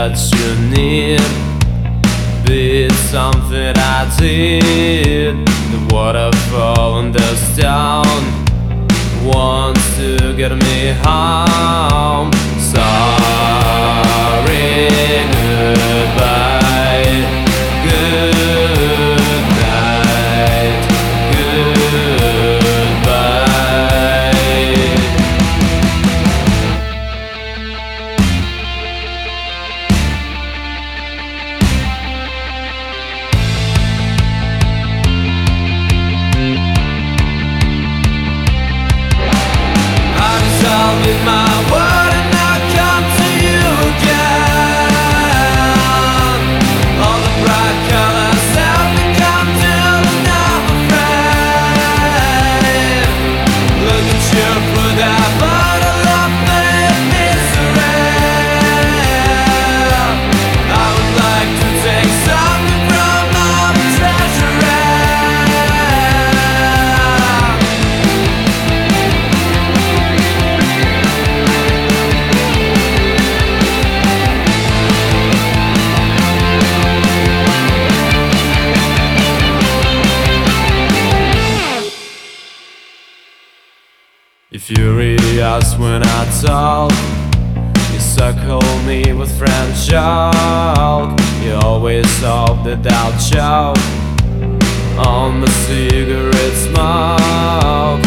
that you need be something I did. The waterfall on the stone wants to get me home. Sorry, goodbye, good night, goodbye. I'll with my word and I'll come to you again. All the bright colors have become till another frame. Look at you through that bottle of misery. I would like to take something from our treasury. You're furious when I talk, you suckle me with French joke. You always hope that I'll choke on the cigarette smoke.